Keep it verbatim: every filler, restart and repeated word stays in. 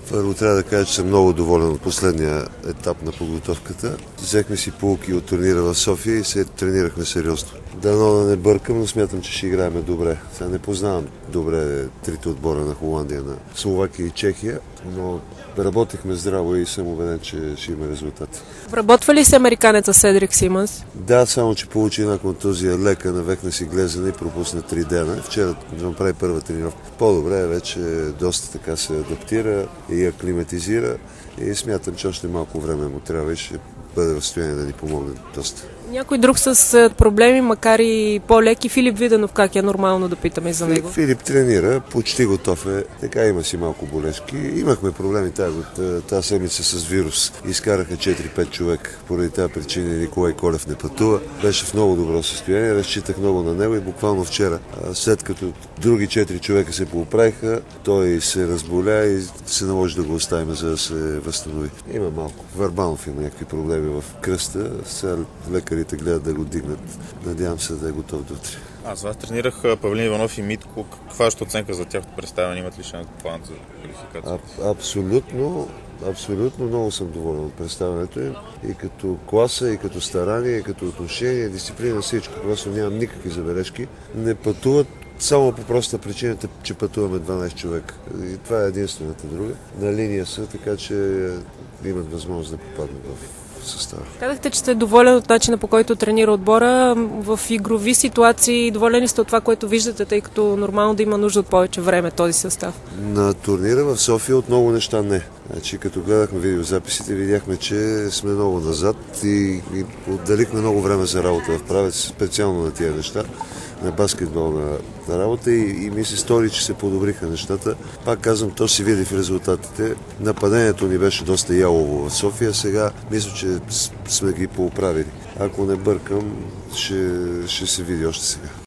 Първо трябва да кажа, че съм много доволен от последния етап на подготовката. Взехме си поуки от турнира в София и се тренирахме сериозно. Дано да не бъркам, но смятам, че ще играем добре. Сега не познавам добре трите отбора на Холандия, на Словакия и Чехия, но работихме здраво и съм убеден, че ще има резултати. Обработва ли се американеца Седрик Симънс? Да, само че получи една контузия лека, навекна си глезена и пропусна три дена. Вчера направи първа тренировка. По-добре вече доста така се адаптира и аклиматизира и смятам, че още малко време му трябва и ще бъде в състояние да ни помогне доста. Някой друг с проблеми, макар и по-леки, Филип Виденов, как е нормално да питаме за него? Филип тренира, почти готов е, така има си малко болешки. Имахме проблеми тази, тази седмица с вирус. Изкараха четири-пет човек, поради тази причина Николай Колев не пътува. Беше в много добро състояние, разчитах много на него и буквално вчера, след като други четири човека се поуправиха, той се разболя и се наложи да го оставим, за да се възстанови. Има малко. Варбанов има някакви проблеми в кръста, сега лекарите гледат да го дигнат. Надявам се да е готов до утре. Аз вас тренирах Павлин Иванов и Митко. Каква е оценка за тяхното представяне? Имат ли шанс да планът за квалификация? А, абсолютно, абсолютно много съм доволен от представянето им. И като класа, и като старание, и като отношение, дисциплина, всичко. Просто нямам никакви забележки. Не пътуват само по проста причината, че пътуваме дванайсет човека. И това е единствената друга. На линия са, така че имат възможност да попаднат в състава. Казахте, че сте доволен от начина, по който тренира отбора. В игрови ситуации доволен ли сте от това, което виждате, тъй като нормално да има нужда от повече време този състав? На турнира в София от много неща не. Значи, като гледахме видеозаписите, видяхме, че сме много назад и, и отделихме много време за работа в правец, специално на тия неща, на баскетболна работа и, и ми се стори, че се подобриха нещата. Пак казвам, то си види в резултатите. Нападението ни беше доста ялово в София, сега мисля, че сме ги поуправили. Ако не бъркам, ще, ще се види още сега.